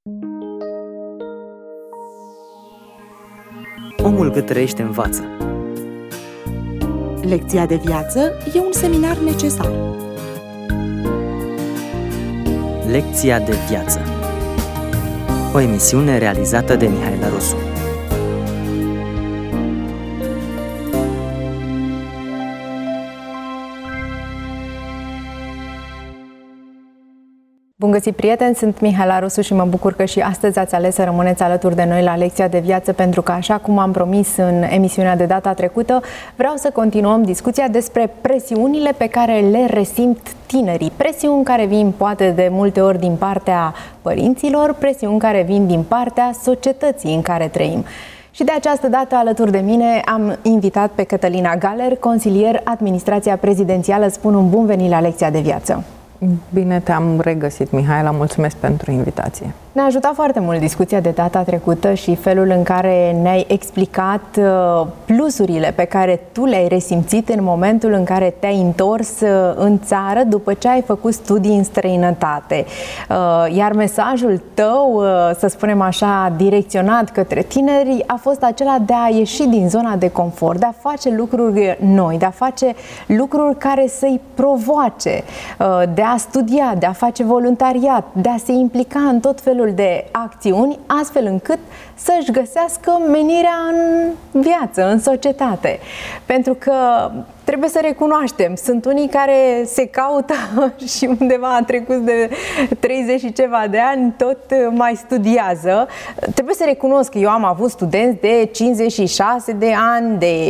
Omul cât trăiește învață. Lecția de viață e un seminar necesar. Lecția de viață. O emisiune realizată de Mihaela Rusu. Bun găsit, prieteni! Sunt Mihaela Rusu și mă bucur că și astăzi ați ales să rămâneți alături de noi la Lecția de Viață, pentru că, așa cum am promis în emisiunea de data trecută, vreau să continuăm discuția despre presiunile pe care le resimt tinerii. Presiuni care vin poate de multe ori din partea părinților, presiuni care vin din partea societății în care trăim. Și de această dată, alături de mine, am invitat pe Cătălina Galer, consilier Administrația Prezidențială. Spun un bun venit la Lecția de Viață! Bine te-am regăsit, Mihaela, mulțumesc pentru invitație. Ne-a ajutat foarte mult discuția de data trecută și felul în care ne-ai explicat plusurile pe care tu le-ai resimțit în momentul în care te-ai întors în țară după ce ai făcut studii în străinătate. Iar mesajul tău, să spunem așa, direcționat către tineri, a fost acela de a ieși din zona de confort, de a face lucruri noi, de a face lucruri care să-i provoace, de a studia, de a face voluntariat, de a se implica în tot felul de acțiuni, astfel încât să-și găsească menirea în viață, în societate. Pentru că trebuie să recunoaștem, sunt unii care se caută și undeva a trecut de 30 și ceva de ani, tot mai studiază. Trebuie să recunosc că eu am avut studenți de 56 de ani, de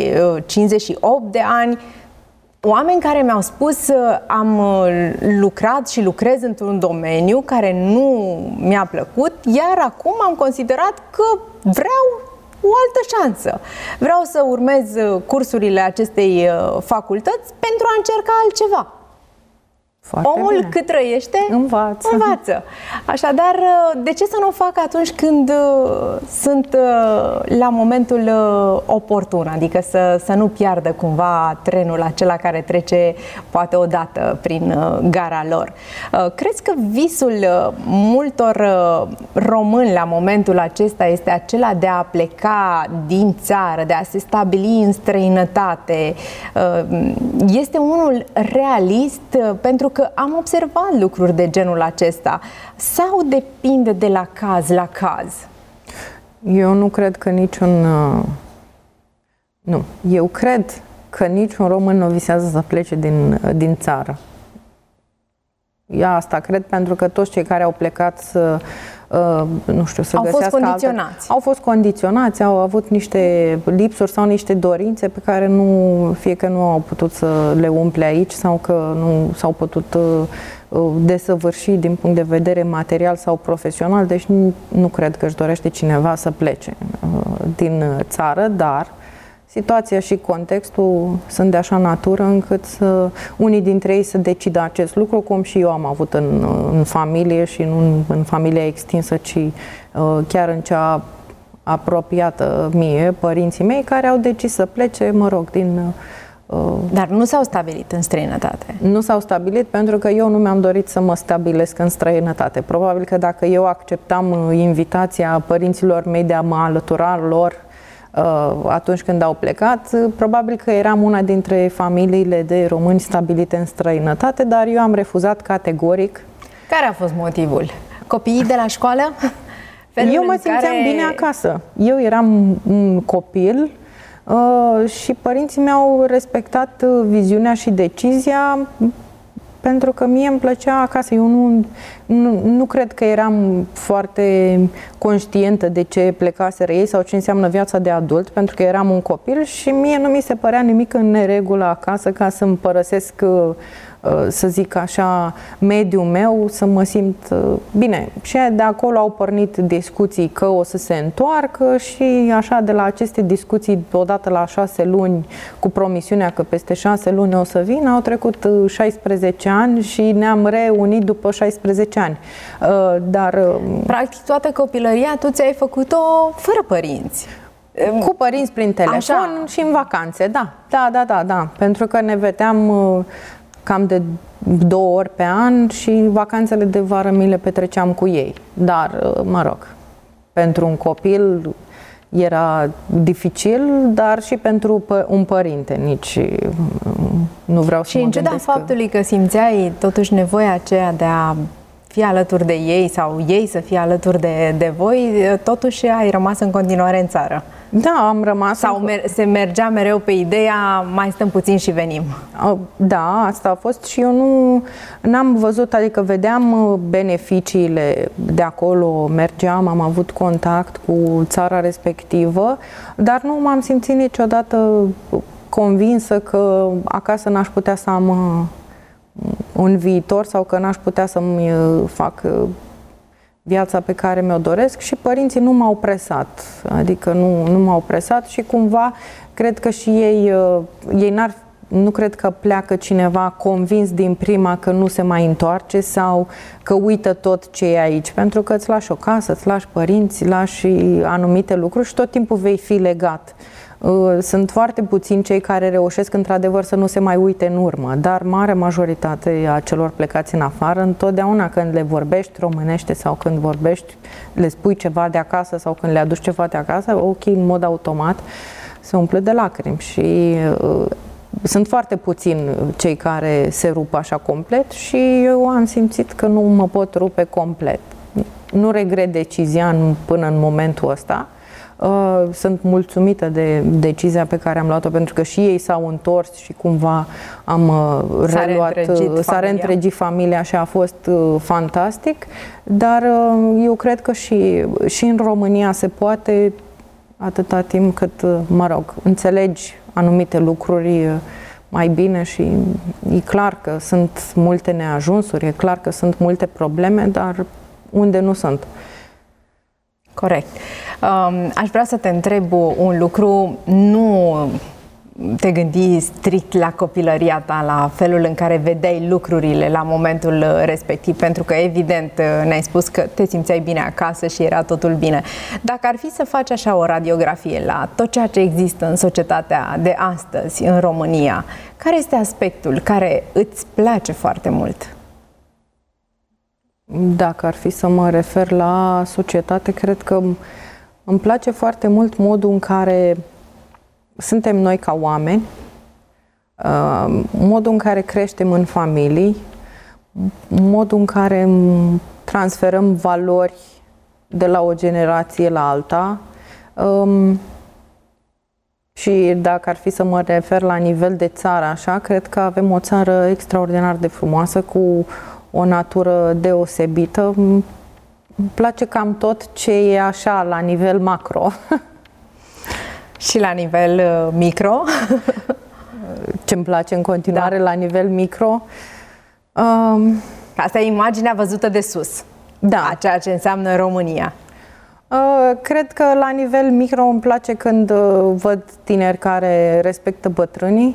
58 de ani, oameni care mi-au spus: am lucrat și lucrez într-un domeniu care nu mi-a plăcut, iar acum am considerat că vreau o altă șansă. Vreau să urmez cursurile acestei facultăți pentru a încerca altceva. Foarte Omul bine. Cât trăiește, învață. Așadar, de ce să nu o fac atunci când sunt la momentul oportun? Adică să nu piardă cumva trenul acela care trece poate odată prin gara lor. Crezi că visul multor români la momentul acesta este acela de a pleca din țară, de a se stabili în străinătate? Este unul realist? Pentru că am observat lucruri de genul acesta. Sau depinde de la caz la caz? Eu nu cred că Nu. Eu cred că niciun român nu visează să plece din țară. Asta cred, pentru că toți cei care au plecat să fost condiționați. Au fost condiționați, au avut niște lipsuri sau niște dorințe pe care fie că nu au putut să le umple aici sau că nu s-au putut desăvârși din punct de vedere material sau profesional. Deci nu cred că își dorește cineva să plece din țară, dar situația și contextul sunt de așa natură încât unii dintre ei să decidă acest lucru, cum și eu am avut în familie și nu în familia extinsă, ci chiar în cea apropiată mie, părinții mei, care au decis să plece, Dar nu s-au stabilit în străinătate. Nu s-au stabilit pentru că eu nu mi-am dorit să mă stabilesc în străinătate. Probabil că dacă eu acceptam invitația părinților mei de a mă alătura lor atunci când au plecat, probabil că eram una dintre familiile de români stabilite în străinătate, dar eu am refuzat categoric. Care a fost motivul? Copiii de la școală? Eu mă simțeam bine acasă. Eu eram un copil și părinții mei au respectat viziunea și decizia pentru că mie îmi plăcea acasă. Eu nu cred că eram foarte conștientă de ce plecaseră ei sau ce înseamnă viața de adult, pentru că eram un copil și mie nu mi se părea nimic în neregulă acasă ca să-mi părăsesc, să zic așa, mediul meu, să mă simt bine. Și de acolo au pornit discuții că o să se întoarcă și așa de la aceste discuții, odată la 6 luni, cu promisiunea că peste 6 luni o să vin, au trecut 16 ani și ne-am reunit după 16 ani. Dar practic toată copilăria tu ți-ai făcut-o fără părinți. Cu părinți prin telefon. Așa. Și în vacanțe, da. Pentru că ne vedeam cam de 2 ori pe an și vacanțele de vară mi le petreceam cu ei. Dar, mă rog, pentru un copil era dificil, dar și pentru un părinte. Nici nu vreau să mă gândesc. Și în ciuda faptului că simțeai totuși nevoia aceea de a fi alături de ei sau ei să fie alături de voi, totuși ai rămas în continuare în țară. Da, am rămas. Sau se mergea mereu pe ideea, mai stăm puțin și venim. Da, asta a fost și eu n-am văzut, adică vedeam beneficiile de acolo, mergeam, am avut contact cu țara respectivă, dar nu m-am simțit niciodată convinsă că acasă n-aș putea să am un viitor sau că n-aș putea să-mi fac viața pe care mi-o doresc și părinții nu m-au presat, adică nu m-au presat și cumva cred că și ei nu cred că pleacă cineva convins din prima că nu se mai întoarce sau că uită tot ce e aici, pentru că îți lași o casă, îți lași părinți, lași anumite lucruri și tot timpul vei fi legat. Sunt foarte puțini cei care reușesc într-adevăr să nu se mai uite în urmă, dar marea majoritate a celor plecați în afară, întotdeauna când le vorbești românește sau când vorbești, le spui ceva de acasă sau când le aduci ceva de acasă, ochii în mod automat se umple de lacrimi și sunt foarte puțini cei care se rup așa complet și eu am simțit că nu mă pot rupe complet. Nu regret decizia până în momentul ăsta. Sunt mulțumită de decizia pe care am luat-o pentru că și ei s-au întors și cumva am s-a reîntregit familia și a fost fantastic, dar eu cred că și în România se poate atâta timp cât, mă rog, înțelegi anumite lucruri mai bine și e clar că sunt multe neajunsuri, e clar că sunt multe probleme, dar unde nu sunt. Corect. Aș vrea să te întreb un lucru, nu te gândi strict la copilăria ta, la felul în care vedeai lucrurile la momentul respectiv, pentru că evident ne-ai spus că te simțeai bine acasă și era totul bine. Dacă ar fi să faci așa o radiografie la tot ceea ce există în societatea de astăzi, în România, care este aspectul care îți place foarte mult? Dacă ar fi să mă refer la societate, cred că îmi place foarte mult modul în care suntem noi ca oameni, modul în care creștem în familii, modul în care transferăm valori de la o generație la alta. Și dacă ar fi să mă refer la nivel de țară, așa, cred că avem o țară extraordinar de frumoasă, cu o natură deosebită. Îmi place cam tot ce e așa la nivel macro. Și la nivel micro? Ce-mi place în continuare la nivel micro? Asta e imaginea văzută de sus. Da. A ceea ce înseamnă România. Cred că la nivel micro îmi place când văd tineri care respectă bătrânii.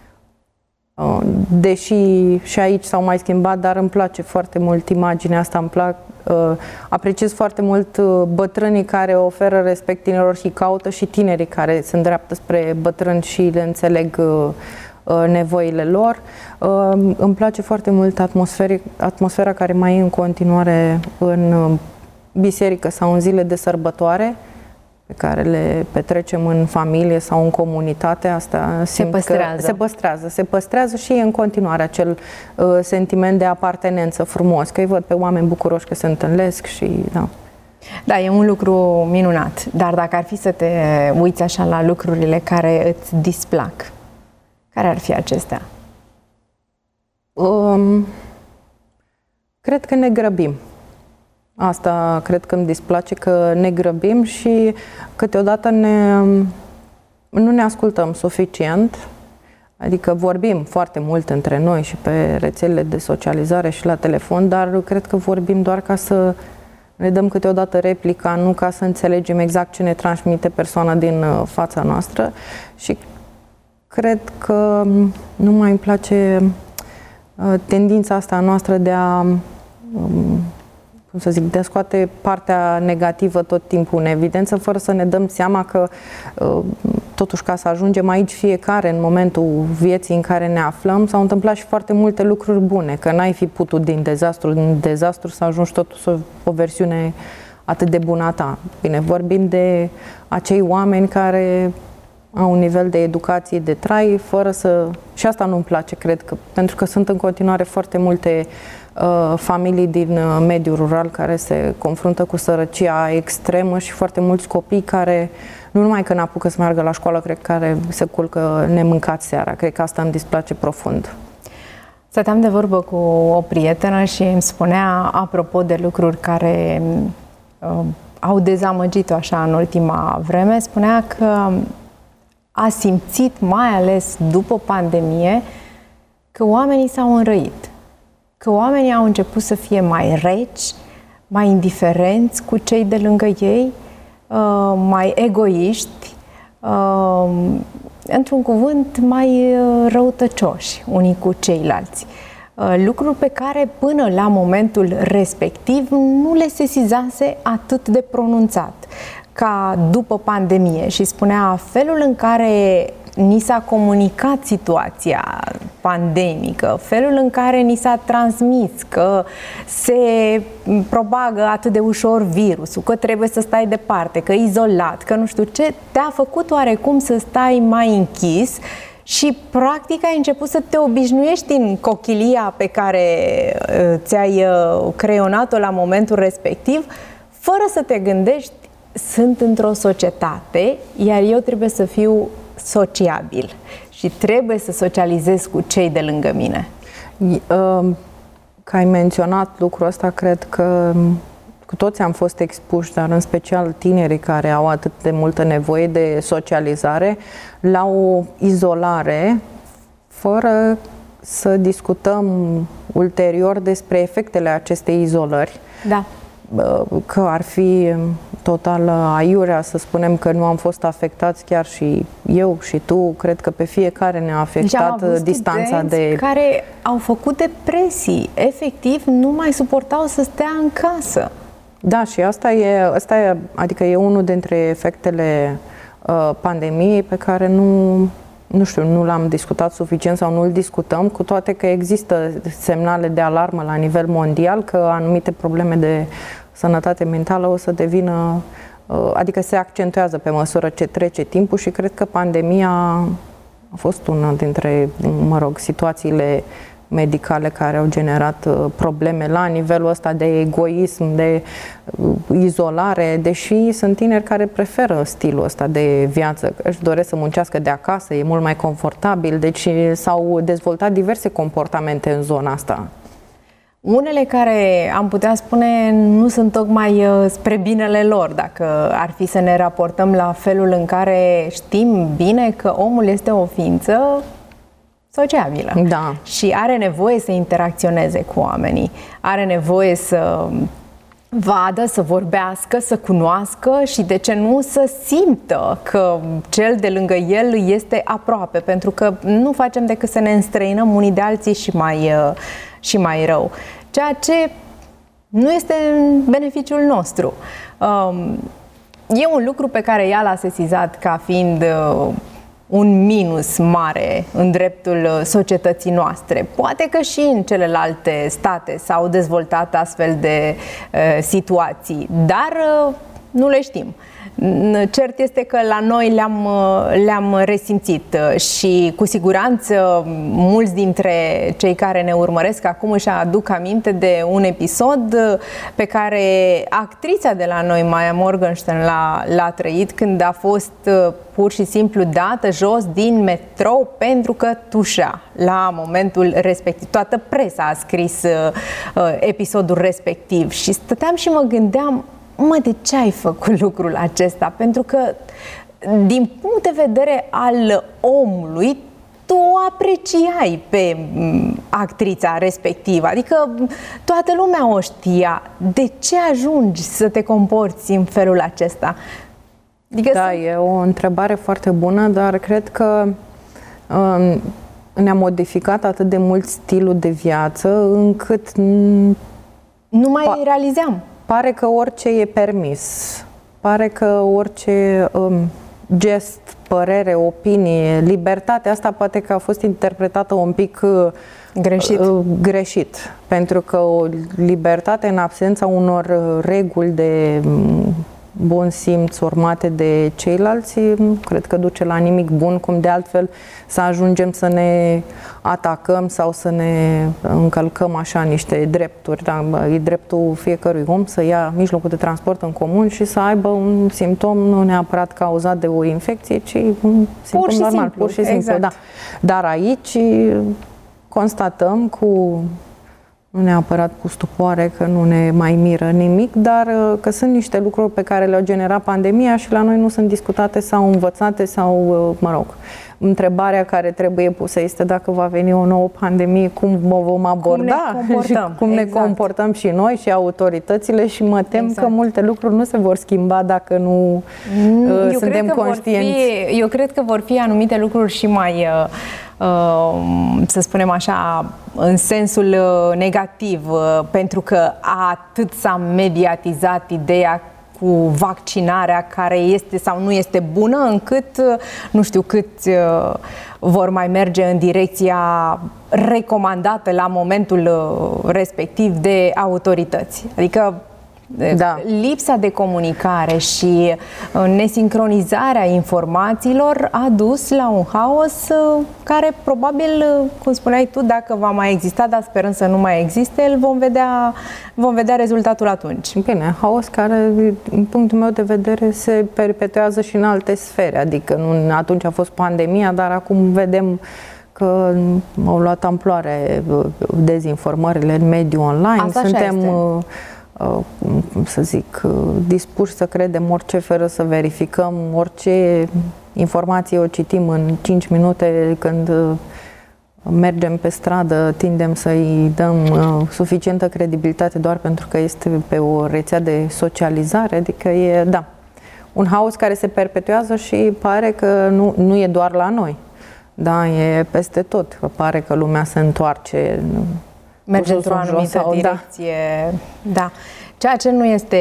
Deși și aici s-au mai schimbat, dar îmi place foarte mult imaginea asta, apreciez foarte mult bătrânii care oferă respect tinerilor și caută și tinerii care se îndreaptă spre bătrâni și le înțeleg nevoile lor. Îmi place foarte mult atmosfera care mai e în continuare în biserică sau în zile de sărbătoare, pe care le petrecem în familie sau în comunitate. Asta se păstrează și e în continuare acel sentiment de apartenență frumos, că îi văd pe oameni bucuroși că se întâlnesc și da. Da, e un lucru minunat, dar dacă ar fi să te uiți așa la lucrurile care îți displac, care ar fi acestea? Cred că ne grăbim. Asta cred că îmi displace, că ne grăbim și câteodată nu ne ascultăm suficient, adică vorbim foarte mult între noi și pe rețelele de socializare și la telefon, dar cred că vorbim doar ca să ne dăm câteodată replica, nu ca să înțelegem exact ce ne transmite persoana din fața noastră și cred că nu mai îmi place tendința asta noastră de a cum să zic, de a scoate partea negativă tot timpul în evidență, fără să ne dăm seama că totuși ca să ajungem aici fiecare în momentul vieții în care ne aflăm, s-au întâmplat și foarte multe lucruri bune, că n-ai fi putut din dezastru să ajungi totuși o versiune atât de bună a ta. Bine, vorbim de acei oameni care au un nivel de educație, de trai, fără să... Și asta nu-mi place, cred că, pentru că sunt în continuare foarte multe familii din mediul rural care se confruntă cu sărăcia extremă și foarte mulți copii care nu numai că n-apucă să meargă la școală, cred că care se culcă nemâncat seara. Cred că asta îmi displace profund. Stăteam de vorbă cu o prietenă și îmi spunea, apropo de lucruri care au dezamăgit-o așa în ultima vreme, spunea că a simțit, mai ales după pandemie, că oamenii s-au înrăit. Că oamenii au început să fie mai reci, mai indiferenți cu cei de lângă ei, mai egoiști, într-un cuvânt, mai răutăcioși unii cu ceilalți. Lucruri pe care până la momentul respectiv nu le sesizase atât de pronunțat ca după pandemie, și spunea felul în care ni s-a comunicat situația pandemică, felul în care ni s-a transmis că se propagă atât de ușor virusul, că trebuie să stai departe, că izolat, că nu știu ce, te-a făcut oarecum să stai mai închis și practic ai început să te obișnuiești în cochilia pe care ți-ai creionat-o la momentul respectiv, fără să te gândești, sunt într-o societate, iar eu trebuie să fiu sociabil și trebuie să socializez cu cei de lângă mine. Că ai menționat lucrul ăsta, cred că cu toți am fost expuși, dar în special tinerii care au atât de multă nevoie de socializare, la o izolare, fără să discutăm ulterior despre efectele acestei izolări. Da. Că ar fi total aiurea să spunem că nu am fost afectați, chiar și eu și tu, cred că pe fiecare ne-a afectat distanța de... care au făcut depresii, efectiv nu mai suportau să stea în casă. Da, și asta e, adică e unul dintre efectele pandemiei pe care nu știu, nu l-am discutat suficient sau nu îl discutăm, cu toate că există semnale de alarmă la nivel mondial că anumite probleme de sănătate mentală o să devină, adică se accentuează pe măsură ce trece timpul, și cred că pandemia a fost una dintre, situațiile medicale care au generat probleme la nivelul ăsta de egoism, de izolare, deși sunt tineri care preferă stilul ăsta de viață, își doresc să muncească de acasă, e mult mai confortabil, deci s-au dezvoltat diverse comportamente în zona asta. Unele care, am putea spune, nu sunt tocmai spre binele lor, dacă ar fi să ne raportăm la felul în care știm bine că omul este o ființă sociabilă. Da. Și are nevoie să interacționeze cu oamenii, are nevoie să vadă, să vorbească, să cunoască și, de ce nu, să simtă că cel de lângă el este aproape, pentru că nu facem decât să ne înstrăinăm unii de alții și mai rău. Ceea ce nu este în beneficiul nostru. E un lucru pe care ea l-a sesizat ca fiind un minus mare în dreptul societății noastre. Poate că și în celelalte state s-au dezvoltat astfel de situații, dar nu le știm. Cert este că la noi le-am resimțit și cu siguranță mulți dintre cei care ne urmăresc acum își aduc aminte de un episod pe care actrița de la noi, Maya Morgenstern, l-a trăit când a fost pur și simplu dată jos din metrou pentru că tușea la momentul respectiv. Toată presa a scris episodul respectiv și stăteam și mă gândeam, de ce ai făcut lucrul acesta? Pentru că, din punct de vedere al omului, tu o apreciai pe actrița respectivă. Adică toată lumea o știa. De ce ajungi să te comporți în felul acesta? Adică da, e o întrebare foarte bună, dar cred că ne-a modificat atât de mult stilul de viață încât Nu mai realizeam. Pare că orice e permis. Pare că orice gest, părere, opinie, libertatea asta poate că a fost interpretată un pic greșit. Pentru că o libertate în absența unor reguli de bun simț urmate de ceilalți, nu cred că duce la nimic bun, cum de altfel să ajungem să ne atacăm sau să ne încălcăm așa niște drepturi. Da, e dreptul fiecărui om să ia mijlocul de transport în comun și să aibă un simptom nu neapărat cauzat de o infecție, ci un simptom normal, pur și simplu. Exact. Da. Dar aici constatăm nu neapărat cu stupoare, că nu ne mai miră nimic, dar că sunt niște lucruri pe care le-au generat pandemia și la noi nu sunt discutate sau învățate sau, mă rog, întrebarea care trebuie pusă este dacă va veni o nouă pandemie, cum o vom aborda și cum ne comportăm și noi și autoritățile și mă tem că multe lucruri nu se vor schimba dacă nu suntem conștienți. Eu cred că vor fi anumite lucruri și mai să spunem așa, în sensul negativ, pentru că atât s-a mediatizat ideea cu vaccinarea care este sau nu este bună, încât nu știu câți vor mai merge în direcția recomandată la momentul respectiv de autorități. Adică lipsa de comunicare și nesincronizarea informațiilor a dus la un haos care probabil, cum spuneai tu, dacă va mai exista, dar sperăm să nu mai existe, vom vedea rezultatul atunci. Bine, haos care, din punctul meu de vedere, se perpetuează și în alte sfere, adică nu atunci a fost pandemia, dar acum vedem că au luat amploare dezinformările în mediul online. Asta suntem să zic, dispuși să credem orice fără să verificăm orice informație o citim în 5 minute când mergem pe stradă, tindem să-i dăm suficientă credibilitate doar pentru că este pe o rețea de socializare, adică e, un haos care se perpetuează și pare că nu e doar la noi, e peste tot, pare că lumea se întoarce, merge într-o anumită direcție. Da. Ceea ce nu este...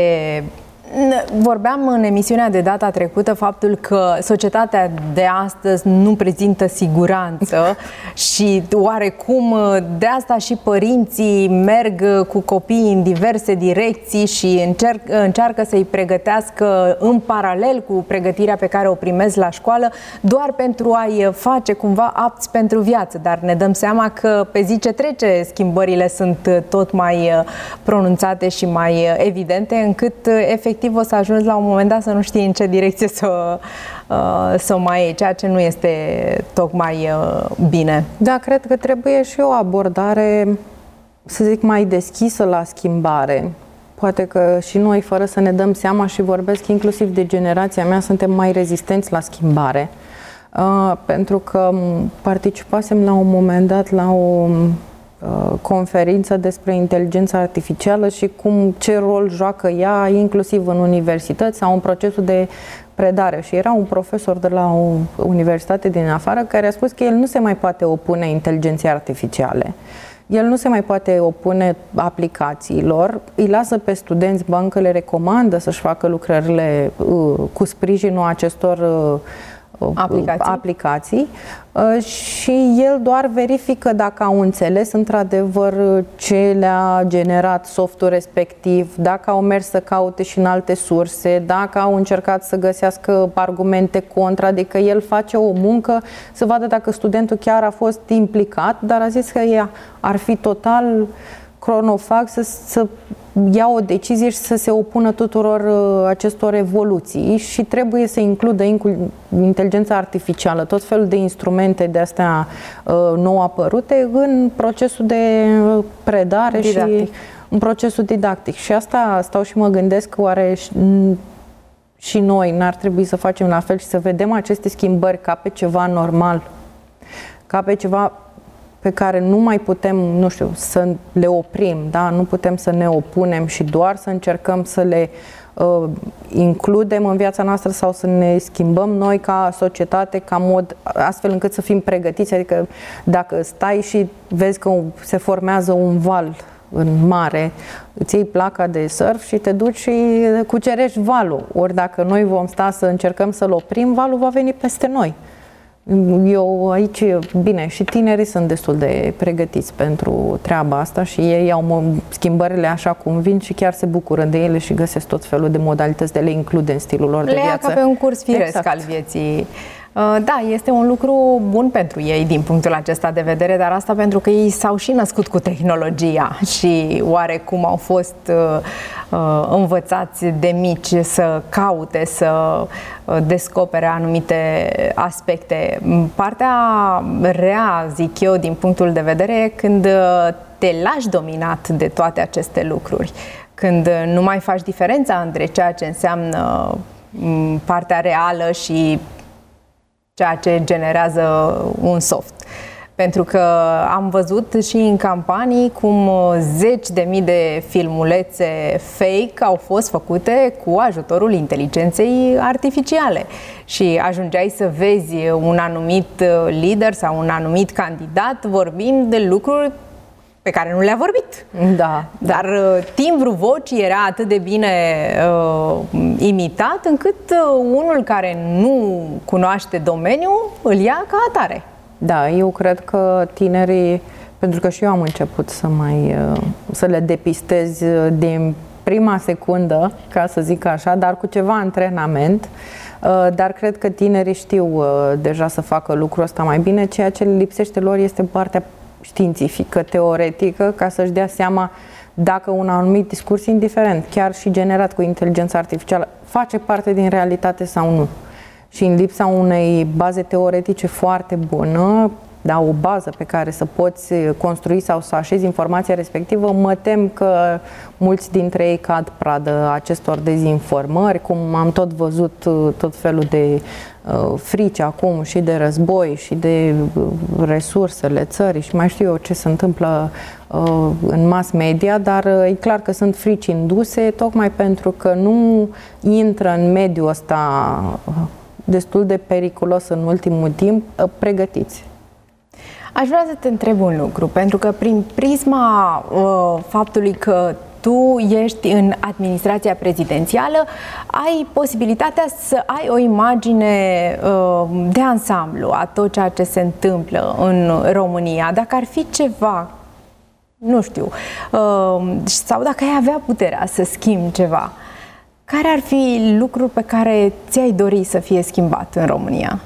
Vorbeam în emisiunea de data trecută faptul că societatea de astăzi nu prezintă siguranță și oarecum de asta și părinții merg cu copiii în diverse direcții și încearcă să-i pregătească în paralel cu pregătirea pe care o primesc la școală, doar pentru a-i face cumva apți pentru viață. Dar ne dăm seama că pe zi ce trece schimbările sunt tot mai pronunțate și mai evidente, încât efectiv o să ajungi la un moment dat să nu știi în ce direcție să o mai iei, ceea ce nu este tocmai bine. Da, cred că trebuie și o abordare, să zic, mai deschisă la schimbare. Poate că și noi, fără să ne dăm seama, și vorbesc inclusiv de generația mea, suntem mai rezistenți la schimbare. Pentru că participasem la un moment dat la o conferință despre inteligența artificială și ce rol joacă ea, inclusiv în universități sau în procesul de predare. Și era un profesor de la o universitate din afară care a spus că el nu se mai poate opune inteligenței artificiale. El nu se mai poate opune aplicațiilor, îi lasă pe studenți, bancă le recomandă să-și facă lucrările cu sprijinul acestor aplicații și el doar verifică dacă au înțeles într-adevăr ce le-a generat softul respectiv, dacă au mers să caute și în alte surse, dacă au încercat să găsească argumente contra, adică el face o muncă să vadă dacă studentul chiar a fost implicat, dar a zis că ar fi total cronofag să ia o decizie și să se opună tuturor acestor evoluții și trebuie să includă inteligența artificială, tot felul de instrumente de astea nou apărute în procesul de predare didactic. Și în procesul didactic. Și asta stau și mă gândesc, oare și noi n-ar trebui să facem la fel și să vedem aceste schimbări ca pe ceva normal, ca pe ceva pe care nu mai putem, nu știu, să le oprim, da? Nu putem să ne opunem și doar să încercăm să le includem în viața noastră sau să ne schimbăm noi ca societate, ca mod, astfel încât să fim pregătiți. Adică dacă stai și vezi că se formează un val în mare, îți iei placa de surf și te duci și cucerești valul. Ori dacă noi vom sta să încercăm să-l oprim, valul va veni peste noi. Eu aici, bine, și tinerii sunt destul de pregătiți pentru treaba asta și ei iau schimbările așa cum vin și chiar se bucură de ele și găsesc tot felul de modalități de le include în stilul lor de viață. Le ia ca pe un curs firesc al vieții. Da, este un lucru bun pentru ei din punctul acesta de vedere, dar asta pentru că ei s-au și născut cu tehnologia și oarecum au fost învățați de mici să caute, să descopere anumite aspecte. Partea rea, zic eu, din punctul de vedere, e când te lași dominat de toate aceste lucruri, când nu mai faci diferența între ceea ce înseamnă partea reală și ceea ce generează un soft. Pentru că am văzut și în campanii cum zeci de mii de filmulețe fake au fost făcute cu ajutorul inteligenței artificiale. Și ajungeai să vezi un anumit lider sau un anumit candidat vorbind de lucruri pe care nu le-a vorbit. Da. Dar timbrul vocii era atât de bine imitat încât unul care nu cunoaște domeniul îl ia ca atare. Da, eu cred că tinerii, pentru că și eu am început să le depistez din prima secundă, ca să zic așa, dar cu ceva antrenament, dar cred că tinerii știu deja să facă lucrul ăsta mai bine. Ceea ce le lipsește lor este partea științifică, teoretică, ca să-și dea seama dacă un anumit discurs, indiferent, chiar și generat cu inteligența artificială, face parte din realitate sau nu. Și în lipsa unei baze teoretice foarte bună, da, o bază pe care să poți construi sau să așezi informația respectivă, mă tem că mulți dintre ei cad pradă acestor dezinformări, cum am tot văzut tot felul de frici acum și de război și de resursele țării și mai știu eu ce se întâmplă în mass media, dar e clar că sunt frici induse tocmai pentru că nu intră în mediul ăsta destul de periculos în ultimul timp pregătiți. Aș vrea să te întreb un lucru, pentru că prin prisma faptului că tu ești în administrația prezidențială, ai posibilitatea să ai o imagine de ansamblu a tot ceea ce se întâmplă în România. Dacă ar fi ceva, nu știu, sau dacă ai avea puterea să schimbi ceva, care ar fi lucruri pe care ți-ai dori să fie schimbat în România?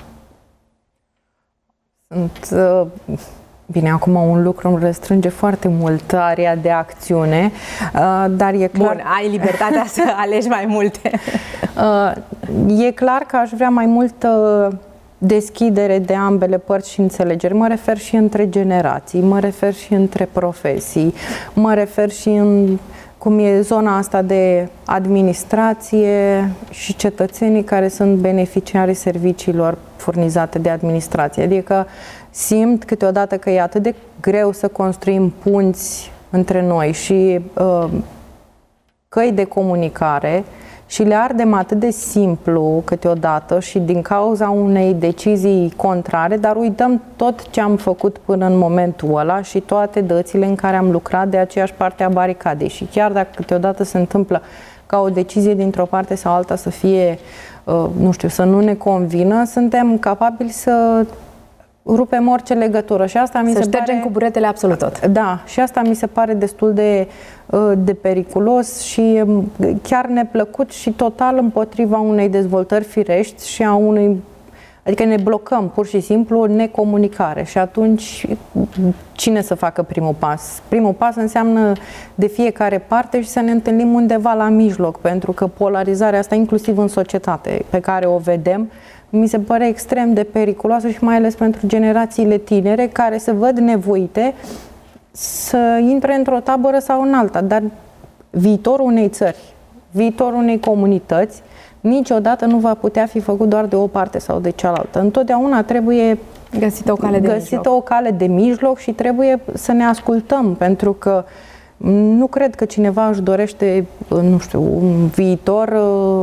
Bine, acum un lucru îmi restrânge foarte mult area de acțiune, dar e clar... Bun, ai libertatea să alegi mai multe. E clar că aș vrea mai multă deschidere de ambele părți și înțelegeri. Mă refer și între generații, mă refer și între profesii, mă refer și în cum e zona asta de administrație și cetățenii care sunt beneficiarii serviciilor furnizate de administrație. Adică simt câteodată că e atât de greu să construim punți între noi și căi de comunicare și le ardem atât de simplu câteodată și din cauza unei decizii contrare, dar uităm tot ce am făcut până în momentul ăla și toate dățile în care am lucrat de aceeași parte a baricadei. Și chiar dacă câteodată se întâmplă ca o decizie dintr-o parte sau alta să fie, nu știu, să nu ne convină, suntem capabili să rupem orice legătură și asta mi se pare... Să ștergem cu buretele absolut tot. Da, și asta mi se pare destul de periculos și chiar neplăcut și total împotriva unei dezvoltări firești și a unei... Adică ne blocăm pur și simplu o necomunicare și atunci cine să facă primul pas? Primul pas înseamnă de fiecare parte și să ne întâlnim undeva la mijloc, pentru că polarizarea asta, inclusiv în societate, pe care o vedem, mi se pare extrem de periculoasă și mai ales pentru generațiile tinere care se văd nevoite să intre într-o tabără sau în alta. Dar viitorul unei țări, viitorul unei comunități, niciodată nu va putea fi făcut doar de o parte sau de cealaltă. Întotdeauna trebuie găsită o cale de mijloc și trebuie să ne ascultăm, pentru că nu cred că cineva își dorește, nu știu, un viitor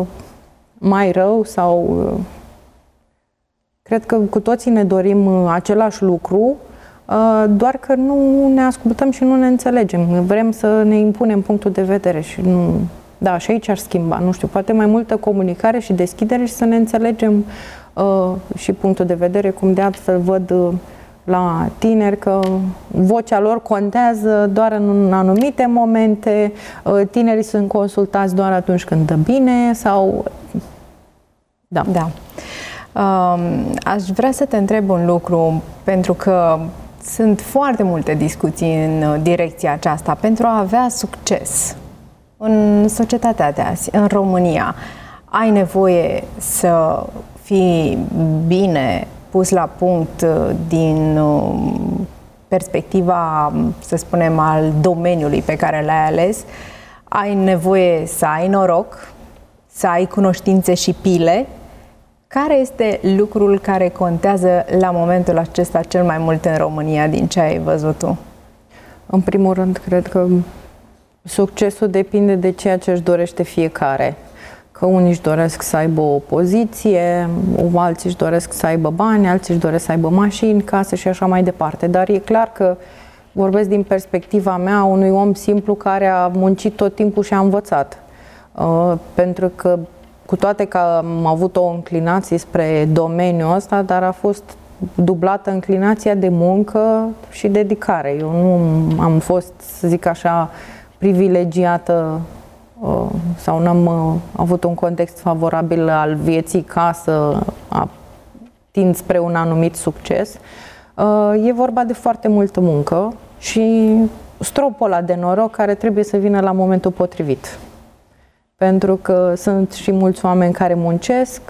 mai rău sau... Cred că cu toții ne dorim același lucru, doar că nu ne ascultăm și nu ne înțelegem. Vrem să ne impunem punctul de vedere și nu... Da, și aici ar schimba, nu știu, poate mai multă comunicare și deschidere și să ne înțelegem și punctul de vedere, cum de altfel văd la tineri că vocea lor contează doar în anumite momente, tinerii sunt consultați doar atunci când dă bine sau... Da. Da. Aș vrea să te întreb un lucru, pentru că sunt foarte multe discuții în direcția aceasta. Pentru a avea succes în societatea de azi, în România, ai nevoie să fii bine pus la punct din perspectiva, să spunem, al domeniului pe care l-ai ales. Ai nevoie să ai noroc, să ai cunoștințe și pile. Care este lucrul care contează la momentul acesta cel mai mult în România din ce ai văzut tu? În primul rând, cred că succesul depinde de ceea ce își dorește fiecare. Că unii își doresc să aibă o poziție, alții își doresc să aibă bani, alții își doresc să aibă mașini, case și așa mai departe. Dar e clar că vorbesc din perspectiva mea unui om simplu care a muncit tot timpul și a învățat. Pentru că cu toate că am avut o înclinație spre domeniul ăsta, dar a fost dublată înclinația de muncă și dedicare. Eu nu am fost, să zic așa, privilegiată sau n-am avut un context favorabil al vieții ca să tind spre un anumit succes. E vorba de foarte multă muncă și stropul ăla de noroc care trebuie să vină la momentul potrivit. Pentru că sunt și mulți oameni care muncesc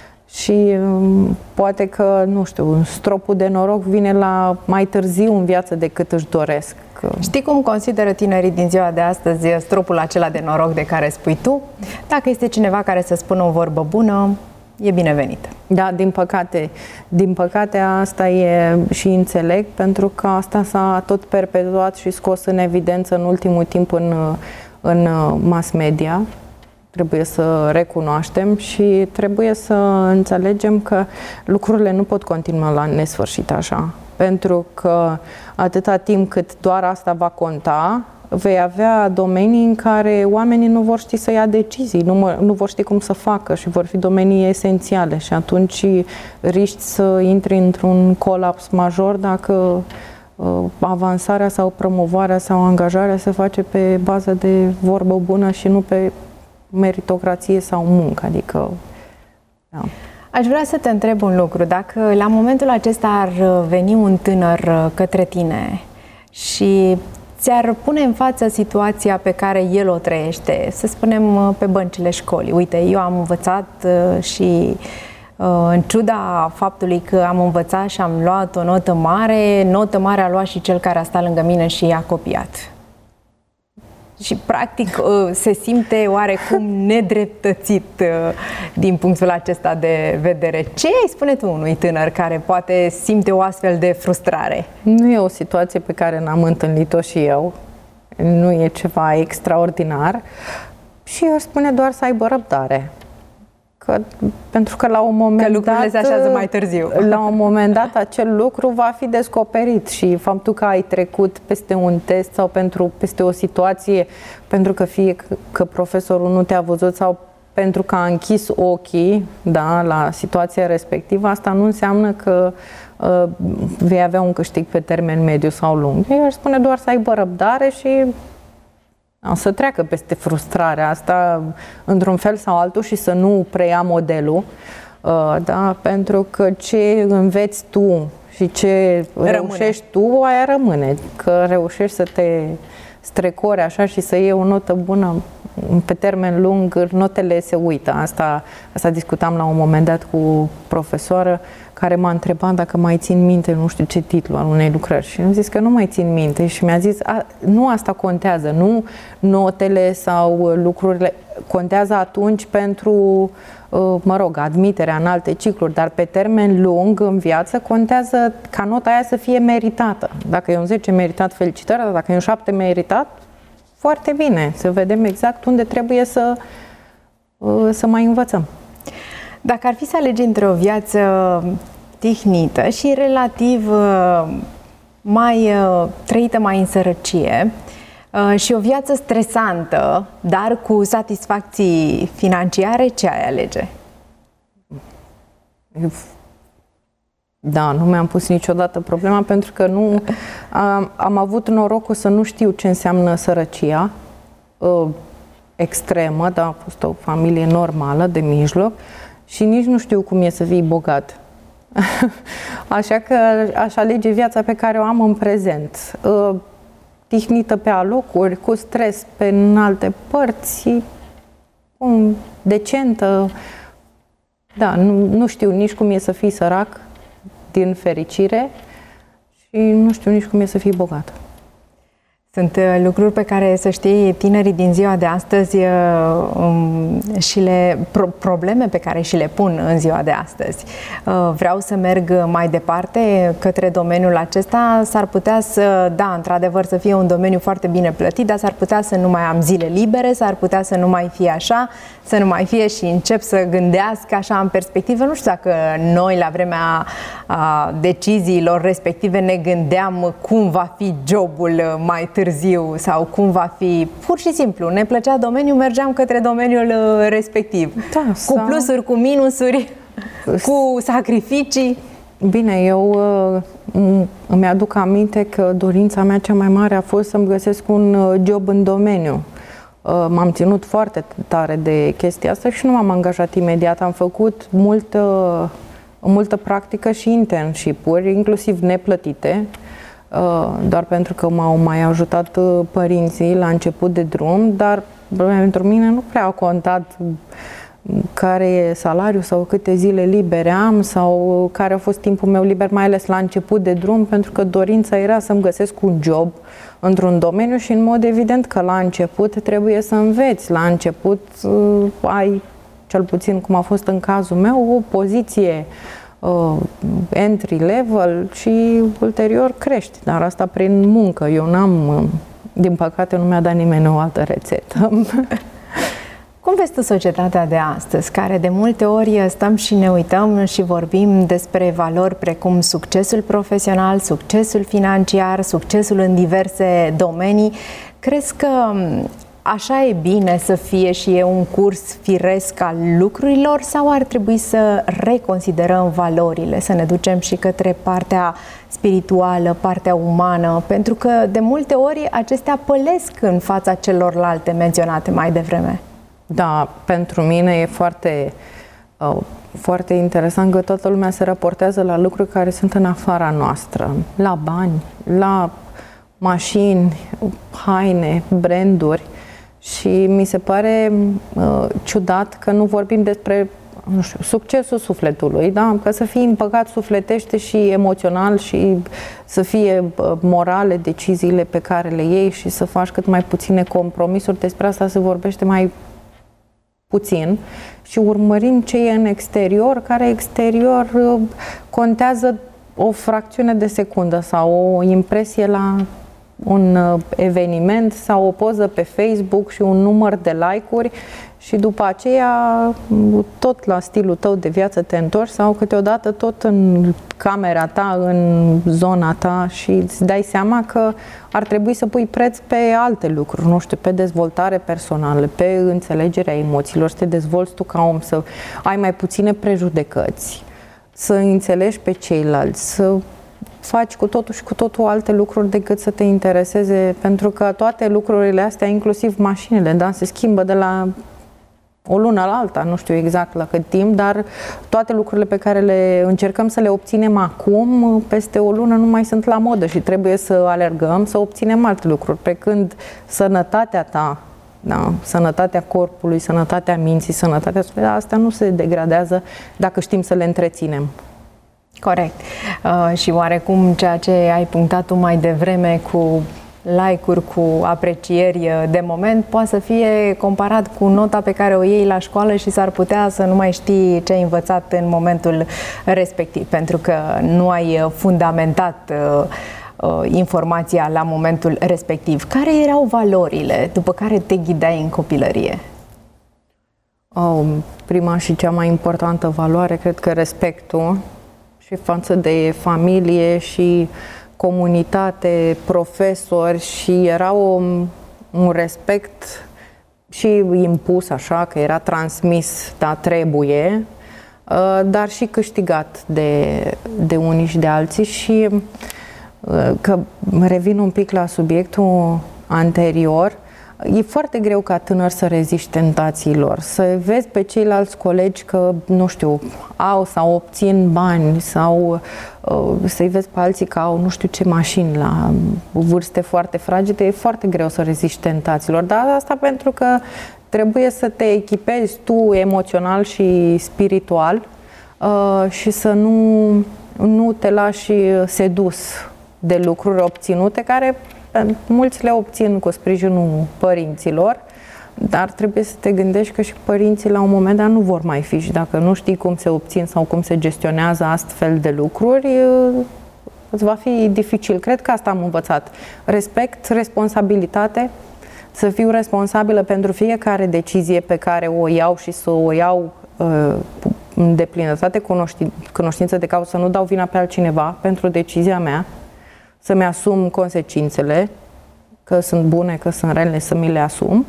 și poate că, nu știu, stropul de noroc vine la mai târziu în viață decât își doresc. Știi cum consideră tinerii din ziua de astăzi stropul acela de noroc de care spui tu? Dacă este cineva care să spună o vorbă bună, e binevenit. Da, din păcate asta e și înțeleg, pentru că asta s-a tot perpetuat și scos în evidență în ultimul timp în mass media. Trebuie să recunoaștem și trebuie să înțelegem că lucrurile nu pot continua la nesfârșit așa. Pentru că atâta timp cât doar asta va conta, vei avea domenii în care oamenii nu vor ști să ia decizii, nu vor ști cum să facă și vor fi domenii esențiale și atunci riști să intri într-un colaps major dacă avansarea sau promovarea sau angajarea se face pe bază de vorbă bună și nu pe meritocrație sau muncă, adică... Da. Aș vrea să te întreb un lucru. Dacă la momentul acesta ar veni un tânăr către tine și ți-ar pune în față situația pe care el o trăiește, să spunem pe băncile școlii. Uite, eu am învățat și în ciuda faptului că am învățat și am luat o notă mare a luat și cel care a stat lângă mine și i-a copiat. Și, practic, se simte oarecum nedreptățit din punctul acesta de vedere. Ce îi spune tu unui tânăr care poate simte o astfel de frustrare? Nu e o situație pe care n-am întâlnit-o și eu. Nu e ceva extraordinar. Și eu spune doar să aibă răbdare. Pentru că la un moment lucrurile se așează mai târziu. La un moment dat acel lucru va fi descoperit și faptul că ai trecut peste un test sau peste o situație pentru că fie că profesorul nu te-a văzut sau pentru că a închis ochii, da, la situația respectivă, asta nu înseamnă că vei avea un câștig pe termen mediu sau lung. Eu aș spune doar să aibă răbdare și să treacă peste frustrarea asta într-un fel sau altul și să nu preia modelul, da? Pentru că ce înveți tu și ce reușești tu, aia rămâne. Că reușești să te strecori așa și să iei o notă bună pe termen lung, notele se uită. Asta discutam la un moment dat cu o profesoară care m-a întrebat dacă mai țin minte nu știu ce titlu al unei lucrări și am zis că nu mai țin minte și mi-a zis nu asta contează, nu notele sau lucrurile, contează atunci pentru admiterea în alte cicluri, dar pe termen lung în viață contează ca nota aia să fie meritată. Dacă e un 10 meritat, felicitări, dar dacă e un 7 meritat, foarte bine, să vedem exact unde trebuie să mai învățăm. Dacă ar fi să alegi între o viață tihnită și relativ mai trăită mai în sărăcie și o viață stresantă, dar cu satisfacții financiare, ce ai alege? Da, nu mi-am pus niciodată problema pentru că nu am avut norocul să nu știu ce înseamnă sărăcia extremă, dar a fost o familie normală, de mijloc, și nici nu știu cum e să fii bogat. Așa că aș alege viața pe care o am în prezent. Tihnită pe alocuri, cu stres în alte părți, decentă. Da, nu știu nici cum e să fii sărac, din fericire, și nu știu nici cum e să fii bogat. Sunt lucruri pe care, să știi, tinerii din ziua de astăzi și probleme pe care și le pun în ziua de astăzi. Vreau să merg mai departe către domeniul acesta. S-ar putea să, da, într-adevăr, să fie un domeniu foarte bine plătit, dar s-ar putea să nu mai am zile libere, s-ar putea să nu mai fie așa, să nu mai fie, și încep să gândească așa în perspectivă. Nu știu dacă noi, la vremea deciziilor respective, ne gândeam cum va fi jobul mai târziu sau cum va fi. Pur și simplu, ne plăcea domeniul, mergeam către domeniul respectiv. Da, cu plusuri, cu minusuri, cu sacrificii. Bine, eu îmi aduc aminte că dorința mea cea mai mare a fost să-mi găsesc un job în domeniu. M-am ținut foarte tare de chestia asta și nu m-am angajat imediat. Am făcut multă practică și internship-uri, inclusiv neplătite, doar pentru că m-au mai ajutat părinții la început de drum, dar pentru mine nu prea a contat care e salariul sau câte zile libere am sau care a fost timpul meu liber, mai ales la început de drum, pentru că dorința era să-mi găsesc un job într-un domeniu și, în mod evident, că la început trebuie să înveți. La început ai, cel puțin cum a fost în cazul meu, o poziție entry level și ulterior crești, dar asta prin muncă. Eu n-am, din păcate, nu mi-a dat nimeni o altă rețetă. Cum vezi tu societatea de astăzi, care de multe ori stăm și ne uităm și vorbim despre valori precum succesul profesional, succesul financiar, succesul în diverse domenii? Crezi că așa e bine să fie și e un curs firesc al lucrurilor, sau ar trebui să reconsiderăm valorile, să ne ducem și către partea spirituală, partea umană, pentru că de multe ori acestea pălesc în fața celorlalte menționate mai devreme? Da, pentru mine e foarte interesant că toată lumea se raportează la lucruri care sunt în afara noastră, la bani, la mașini, haine, branduri, și mi se pare ciudat că nu vorbim despre, nu știu, succesul sufletului, da? Că să fii împăcat sufletește și emoțional și să fie morale deciziile pe care le iei și să faci cât mai puține compromisuri. Despre asta se vorbește mai puțin și urmărim ce e în exterior, care exterior contează o fracțiune de secundă sau o impresie la un eveniment sau o poză pe Facebook și un număr de like-uri și după aceea tot la stilul tău de viață te întorci sau câteodată tot în camera ta, în zona ta, și îți dai seama că ar trebui să pui preț pe alte lucruri, nu știu, pe dezvoltare personală, pe înțelegerea emoțiilor, să te dezvolți tu ca om, să ai mai puține prejudecăți, să înțelegi pe ceilalți, să faci cu totul și cu totul alte lucruri decât să te intereseze, pentru că toate lucrurile astea, inclusiv mașinile, da, se schimbă de la o lună la alta, nu știu exact la cât timp, dar toate lucrurile pe care le încercăm să le obținem acum, peste o lună nu mai sunt la modă și trebuie să alergăm să obținem alte lucruri, pe când sănătatea ta, da, sănătatea corpului, sănătatea minții, sănătatea sufletului, astea nu se degradează dacă știm să le întreținem. Corect. Și oarecum ceea ce ai punctat tu mai devreme cu like-uri, cu aprecieri de moment, poate să fie comparat cu nota pe care o iei la școală și s-ar putea să nu mai știi ce ai învățat în momentul respectiv, pentru că nu ai fundamentat informația la momentul respectiv. Care erau valorile după care te ghidai în copilărie? Prima și cea mai importantă valoare, cred că respectul, și față de familie și comunitate, profesori și era un respect și impus așa, că era transmis, da, trebuie, dar și câștigat de unii și de alții și că revin un pic la subiectul anterior, e foarte greu ca tânăr să reziști tentațiilor, să vezi pe ceilalți colegi că, nu știu, au sau obțin bani sau să-i vezi pe alții că au nu știu ce mașini la vârste foarte fragede, e foarte greu să reziști tentațiilor, dar asta pentru că trebuie să te echipezi tu emoțional și spiritual și să nu te lași sedus de lucruri obținute, care mulți le obțin cu sprijinul părinților, dar trebuie să te gândești că și părinții la un moment dat nu vor mai fi și dacă nu știi cum se obțin sau cum se gestionează astfel de lucruri, îți va fi dificil. Cred că asta am învățat. Respect, responsabilitate, să fiu responsabilă pentru fiecare decizie pe care o iau și să o iau în deplinătate, cunoștință de cauză, să nu dau vina pe altcineva pentru decizia mea, să-mi asum consecințele, că sunt bune, că sunt rele, să mi le asum,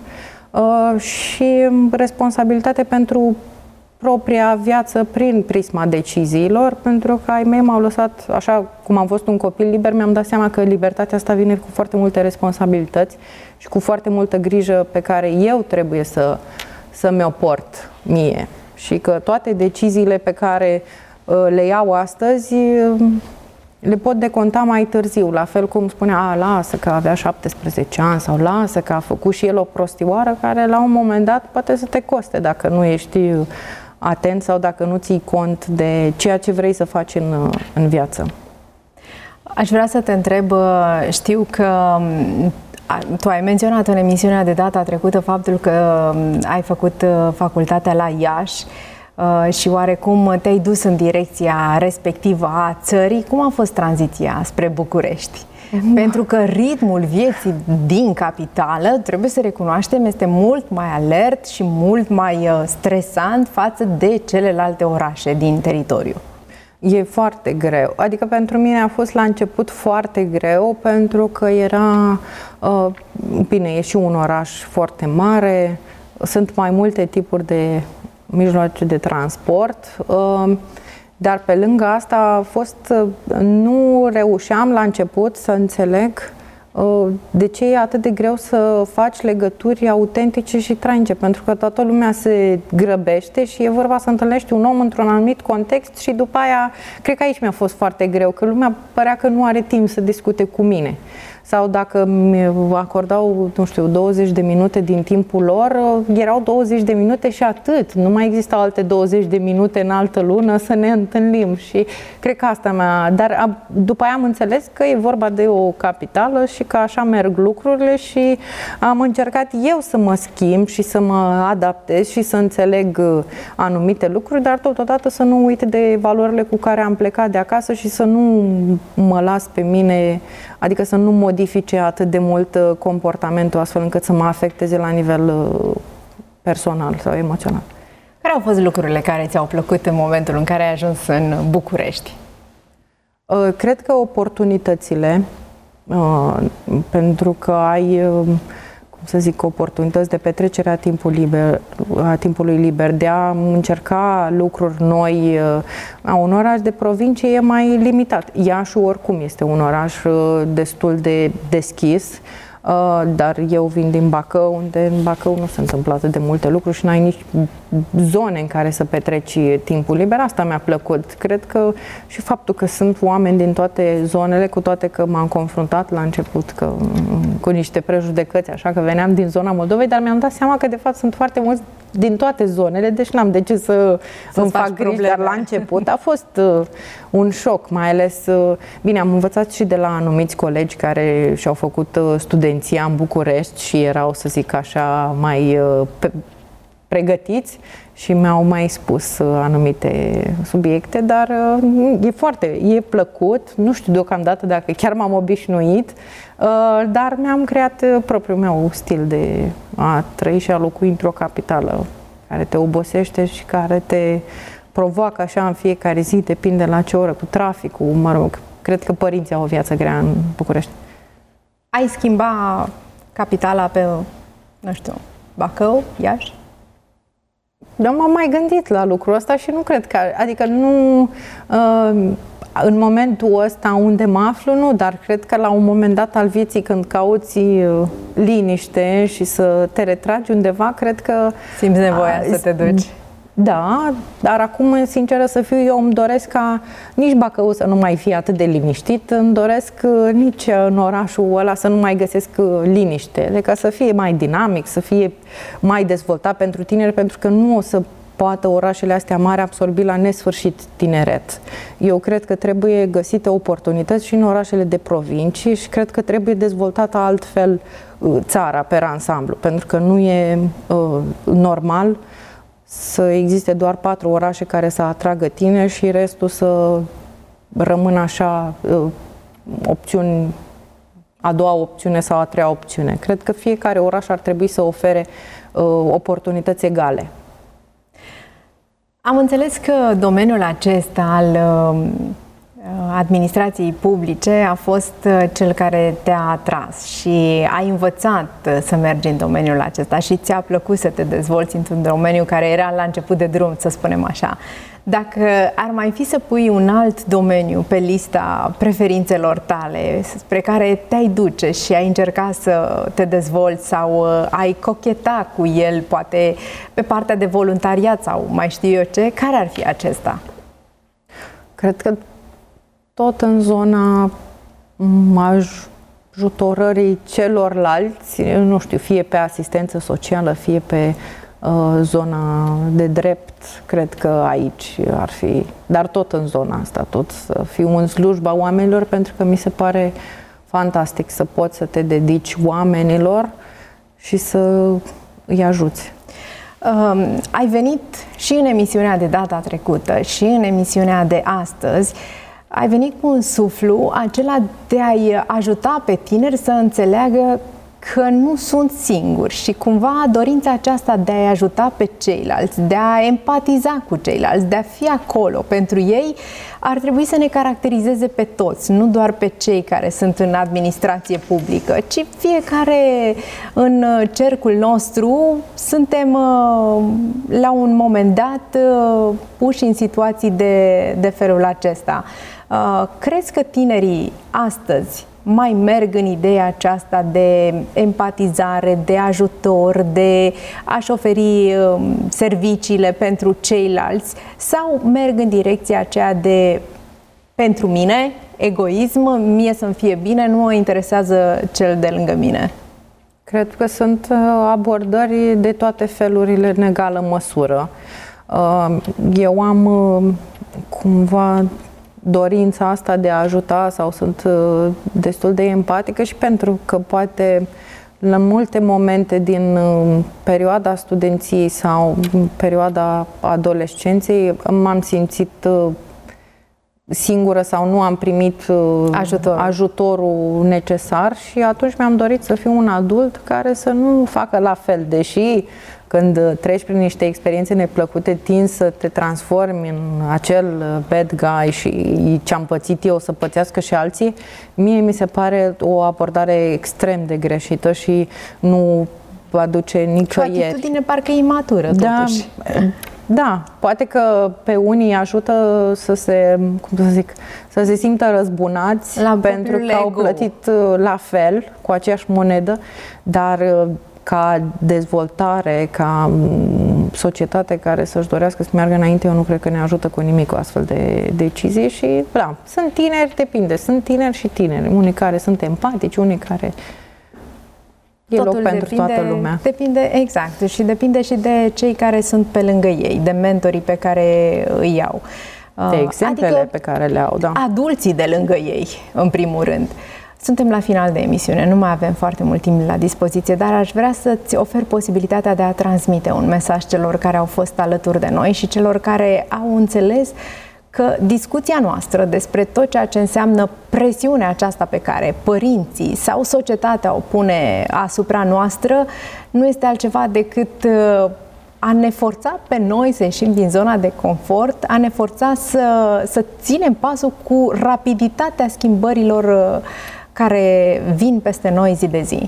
și responsabilitate pentru propria viață prin prisma deciziilor, pentru că ai mei m-au lăsat, așa cum am fost un copil liber, mi-am dat seama că libertatea asta vine cu foarte multe responsabilități și cu foarte multă grijă pe care eu trebuie să mi-o port mie. Și că toate deciziile pe care le iau astăzi le pot deconta mai târziu, la fel cum spunea, lasă că avea 17 ani sau lasă că a făcut și el o prostioară care la un moment dat poate să te coste dacă nu ești atent sau dacă nu ții cont de ceea ce vrei să faci în viață. Aș vrea să te întreb, știu că tu ai menționat în emisiunea de data trecută faptul că ai făcut facultatea la Iași și oarecum te-ai dus în direcția respectivă a țării. Cum a fost tranziția spre București? Pentru că ritmul vieții din capitală, trebuie să recunoaștem, este mult mai alert și mult mai stresant față de celelalte orașe din teritoriu. E foarte greu. Adică pentru mine a fost la început foarte greu pentru că era, bine, e și un oraș foarte mare, sunt mai multe tipuri de mijloace de transport, dar pe lângă asta a fost, nu reușeam la început să înțeleg de ce e atât de greu să faci legături autentice și trainice, pentru că toată lumea se grăbește și e vorba să întâlnești un om într-un anumit context și după aia, cred că aici mi-a fost foarte greu, că lumea părea că nu are timp să discute cu mine. Sau dacă mi acordau, nu știu, 20 de minute din timpul lor, erau 20 de minute și atât. Nu mai existau alte 20 de minute în altă lună să ne întâlnim. Și cred că asta Dar după aia am înțeles că e vorba de o capitală și că așa merg lucrurile și am încercat eu să mă schimb și să mă adaptez și să înțeleg anumite lucruri, dar totodată să nu uit de valorile cu care am plecat de acasă și să nu mă las pe mine, adică să nu modifice atât de mult comportamentul astfel încât să mă afecteze la nivel personal sau emoțional. Care au fost lucrurile care ți-au plăcut în momentul în care ai ajuns în București? Cred că oportunitățile, pentru că ai, cum să zic, oportunități de petrecere a timpului liber, de a încerca lucruri noi. Un oraș de provincie e mai limitat. Iașul oricum este un oraș destul de deschis, dar eu vin din Bacău, unde în Bacău nu se întâmplă atât de multe lucruri și n-ai nici zone în care să petreci timpul liber. Asta mi-a plăcut. Cred că și faptul că sunt oameni din toate zonele, cu toate că m-am confruntat la început cu niște prejudecăți, așa că veneam din zona Moldovei, dar mi-am dat seama că de fapt sunt foarte mulți din toate zonele, deci n-am de ce să îmi fac griji, dar la început a fost un șoc, mai ales, bine, am învățat și de la anumiți colegi care și-au făcut studenția în București și erau, să zic așa, mai pregătiți și mi-au mai spus anumite subiecte, dar e plăcut, nu știu deocamdată dacă chiar m-am obișnuit, dar mi-am creat propriul meu stil de a trăi și a locui într-o capitală care te obosește și care te provoacă așa în fiecare zi, depinde la ce oră, cu traficul, mă rog, cred că părinții au o viață grea în București. Ai schimba capitala pe, nu știu, Bacău, Iași? Dar m-am mai gândit la lucrul ăsta și nu cred că, adică nu în momentul ăsta unde mă aflu, nu, dar cred că la un moment dat al vieții când cauți liniște și să te retragi undeva, cred că simți nevoia să te duci. Da, dar acum, sinceră să fiu, eu îmi doresc ca nici Bacău să nu mai fie atât de liniștit, îmi doresc nici în orașul ăla să nu mai găsesc liniște, adică să fie mai dinamic, să fie mai dezvoltat pentru tineri, pentru că nu o să poată orașele astea mari absorbi la nesfârșit tineret. Eu cred că trebuie găsite oportunități și în orașele de provincii și cred că trebuie dezvoltată altfel țara pe ansamblu, pentru că nu e normal să existe doar 4 orașe care să atragă tineri și restul să rămână așa opțiuni, a doua opțiune sau a treia opțiune. Cred că fiecare oraș ar trebui să ofere oportunități egale. Am înțeles că domeniul acesta al administrației publice a fost cel care te-a atras și ai învățat să mergi în domeniul acesta și ți-a plăcut să te dezvolți într-un domeniu care era la început de drum, să spunem așa. Dacă ar mai fi să pui un alt domeniu pe lista preferințelor tale spre care te-ai duce și ai încerca să te dezvolți sau ai cocheta cu el, poate pe partea de voluntariat sau mai știu eu ce, care ar fi acesta? Cred că tot în zona ajutorării celorlalți, nu știu, fie pe asistență socială, fie pe zona de drept, cred că aici ar fi, dar tot în zona asta, tot să fiu în slujba oamenilor, pentru că mi se pare fantastic să poți să te dedici oamenilor și să îi ajuți. Ai venit și în emisiunea de data trecută și în emisiunea de astăzi, ai venit cu un suflu acela de a-i ajuta pe tineri să înțeleagă că nu sunt singuri și cumva dorința aceasta de a-i ajuta pe ceilalți, de a empatiza cu ceilalți, de a fi acolo pentru ei, ar trebui să ne caracterizeze pe toți, nu doar pe cei care sunt în administrație publică, ci fiecare în cercul nostru suntem la un moment dat puși în situații de felul acesta. Crezi că tinerii astăzi mai merg în ideea aceasta de empatizare, de ajutor, de a-și oferi serviciile pentru ceilalți sau merg în direcția aceea de pentru mine, egoism, mie să-mi fie bine, nu mă interesează cel de lângă mine? Cred că sunt abordări de toate felurile în egală măsură. Eu am cumva dorința asta de a ajuta sau sunt destul de empatică și pentru că poate la multe momente din perioada studenției sau perioada adolescenței m-am simțit singură sau nu am primit ajutorul necesar și atunci mi-am dorit să fiu un adult care să nu facă la fel, deși când treci prin niște experiențe neplăcute, tinzi să te transformi în acel bad guy și ce-am pățit eu să pățească și alții. Mie mi se pare o abordare extrem de greșită și nu va duce nicăieri. Și o atitudine parcă imatură, totuși. Da, poate că pe unii ajută să se, să se simtă răzbunați pentru că au plătit la fel, cu aceeași monedă, dar ca dezvoltare, ca societate care să-și dorească să meargă înainte, eu nu cred că ne ajută cu nimic o astfel de decizie și, da, sunt tineri, depinde, sunt tineri și tineri, unii care sunt empatici, unii care e loc pentru toată lumea. Depinde, exact, și depinde și de cei care sunt pe lângă ei, de mentorii pe care îi iau. De exemplele pe care le au, da. Adulții de lângă ei, în primul rând. Suntem la final de emisiune, nu mai avem foarte mult timp la dispoziție, dar aș vrea să-ți ofer posibilitatea de a transmite un mesaj celor care au fost alături de noi și celor care au înțeles că discuția noastră despre tot ceea ce înseamnă presiunea aceasta pe care părinții sau societatea o pune asupra noastră nu este altceva decât a ne forța pe noi să ieșim din zona de confort, a ne forța să ținem pasul cu rapiditatea schimbărilor care vin peste noi zi de zi.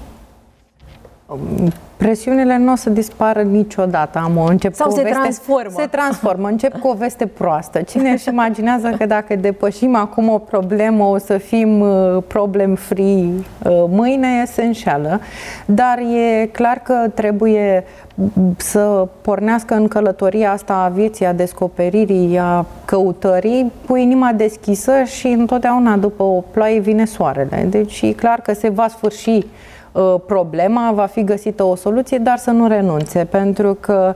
Presiunile nu o să dispară niciodată. Se transformă. Se transformă. Încep cu o veste proastă. Cine își imaginează că dacă depășim acum o problemă, o să fim problem-free mâine, se înșeală. Dar e clar că trebuie să pornească în călătoria asta a vieții, a descoperirii, a căutării, cu inima deschisă și întotdeauna după o ploaie vine soarele. Deci e clar că se va sfârși problema, va fi găsită o soluție, dar să nu renunțe, pentru că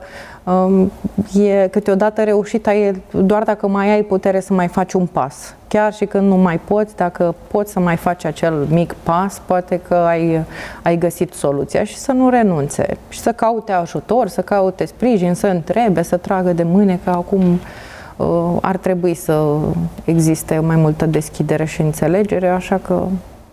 câteodată reușita e doar dacă mai ai putere să mai faci un pas. Chiar și când nu mai poți, dacă poți să mai faci acel mic pas, poate că ai găsit soluția și să nu renunțe. Și să caute ajutor, să caute sprijin, să întrebe, să tragă de mâine, că acum ar trebui să existe mai multă deschidere și înțelegere, așa că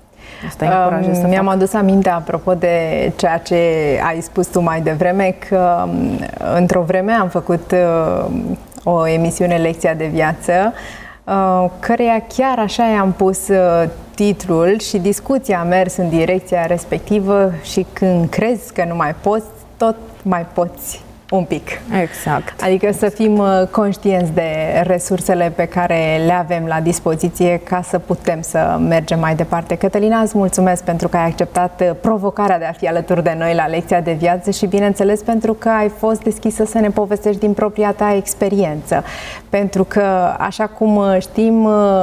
mi-am adus aminte, apropo de ceea ce ai spus tu mai devreme, că într-o vreme am făcut o emisiune Lecția de Viață, căreia chiar așa i-am pus titlul și discuția a mers în direcția respectivă: și când crezi că nu mai poți, tot mai poți un pic. Exact. Adică să fim conștienți de resursele pe care le avem la dispoziție ca să putem să mergem mai departe. Cătălina, îți mulțumesc pentru că ai acceptat provocarea de a fi alături de noi la Lecția de Viață și, bineînțeles, pentru că ai fost deschisă să ne povestești din propria ta experiență. Pentru că, așa cum știm,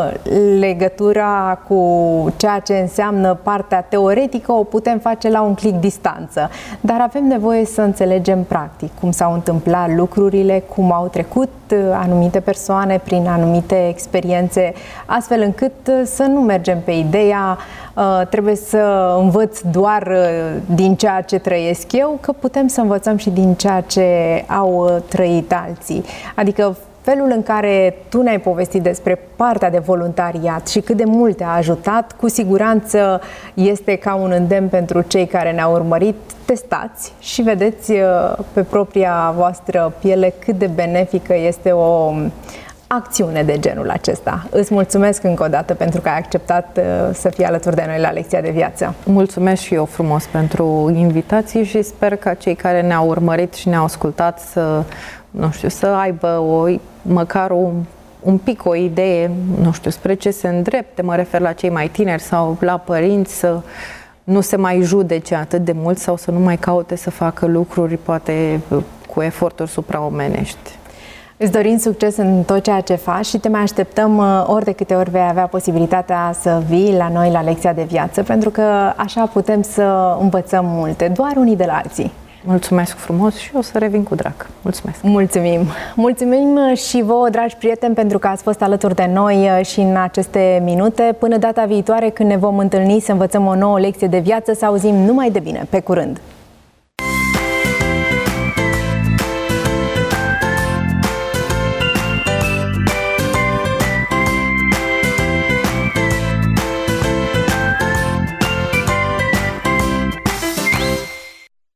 legătura cu ceea ce înseamnă partea teoretică o putem face la un click distanță. Dar avem nevoie să înțelegem practic cum s-au întâmplat lucrurile, cum au trecut anumite persoane prin anumite experiențe, astfel încât să nu mergem pe ideea trebuie să învăț doar din ceea ce trăiesc eu, că putem să învățăm și din ceea ce au trăit alții. Adică felul în care tu ne-ai povestit despre partea de voluntariat și cât de mult te-a ajutat, cu siguranță este ca un îndemn pentru cei care ne-au urmărit. Testați și vedeți pe propria voastră piele cât de benefică este o acțiune de genul acesta. Îți mulțumesc încă o dată pentru că ai acceptat să fii alături de noi la Lecția de Viață. Mulțumesc și eu frumos pentru invitație și sper că cei care ne-au urmărit și ne-au ascultat să, nu știu, să aibă măcar un pic o idee, nu știu, spre ce se îndrepte, mă refer la cei mai tineri sau la părinți, să nu se mai judece atât de mult sau să nu mai caute să facă lucruri poate cu eforturi supraomenești. Îți dorim succes în tot ceea ce faci și te mai așteptăm ori de câte ori vei avea posibilitatea să vii la noi la Lecția de Viață, pentru că așa putem să învățăm multe, doar unii de la alții. Mulțumesc frumos și o să revin cu drag. Mulțumesc! Mulțumim! Mulțumim și vouă, dragi prieteni, pentru că ați fost alături de noi și în aceste minute. Până data viitoare, când ne vom întâlni să învățăm o nouă lecție de viață, să auzim numai de bine. Pe curând!